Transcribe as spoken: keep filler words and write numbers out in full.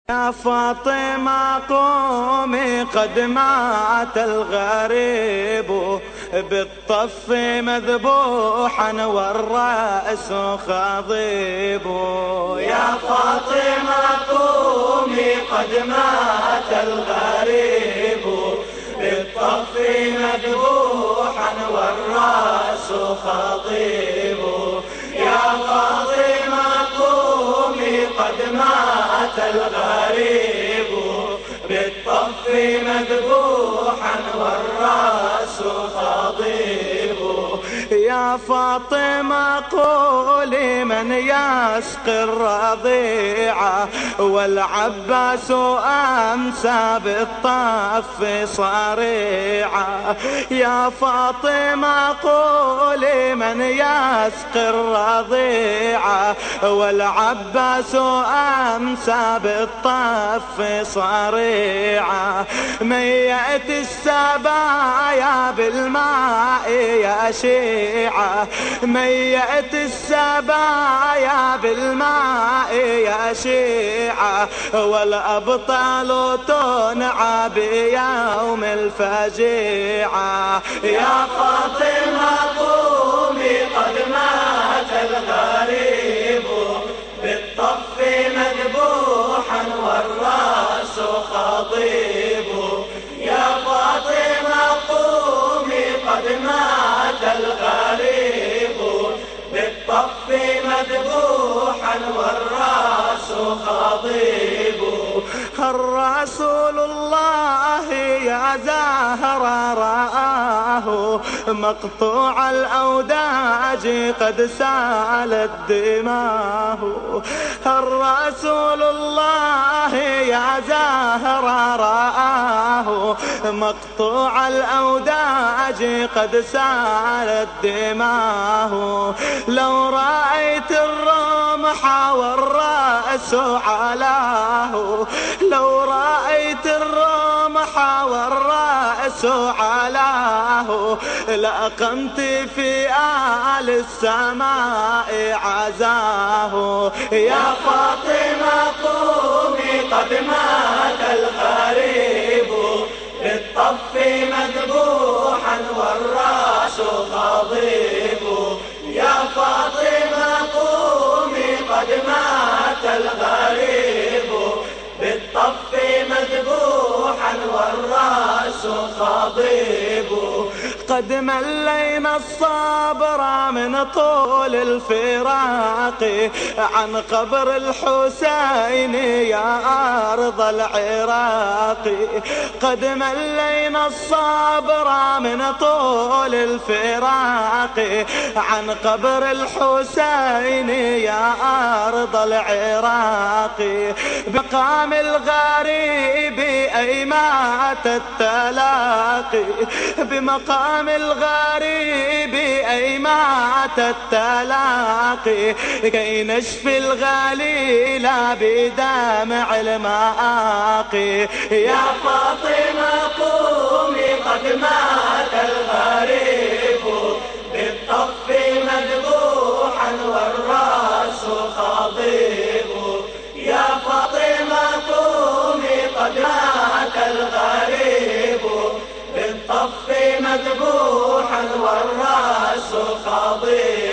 يا فاطمة قومي قد مات الغريب بالطف مذبوحا والرأس خضيب. يا فاطمة قومي قد مات الغريب بالطف مذبوحا والرأس خضيب. يا فاطمة قومي قد مات الغريب بالطف مذبوحا والرأس خضيب. يا فاطمة قولي من يسقي الرضيعة والعباس أمسى بالطف صريعة. يا فاطمة قولي من يسقي الرضيعة والعباس أمسى بالطف صريعة. من يأتي السبايا بالماء يا شيعة، من يأتي السبايا بالماء يا شيعة، والأبطال تنعى بيوم الفجيعة. يا فاطمة قومي قد مات الغريب بالطف مذبوحا والرأس خضيب. يا فاطمة قومي قد مات الغريب بالطف مذبوحا والرأس خضيب. الرسول الله يا زهرة رآه مقطوع الأوداج قد سالت دماه. الرسول الله يا زهرة رآه مقطوع الأوداج قد سالت دماه. لو رأيت الرمح والرأس علاه، لو رأيت الرمح والرأس علاه، لأقمت في آل السماء عزاه. يا فاطمة قومي قد مات الغريب بالطف مذبوحا والرأس خضيب. يا فاطمة قومي قد مات الغريب بالطف مذبوحا والرأس خضيب. قد ملينا الصبر من طول الفراق عن قبر الحسين يا أرض العراق. قد ملينا الصبر من طول الفراق عن قبر الحسين يا أرض العراق. بمقام الغريب أي مات التلاقي، بمقام الغريب أي مات التلاقي، كي نشفي الغليل بدمع المآقي. يا فاطمة قومي قد مات الغريب بالطف مذبوحا والرأس خضيب. يا فاطمة قومي قد مات الغريب بالطف مذبوحا والرأس خضيب.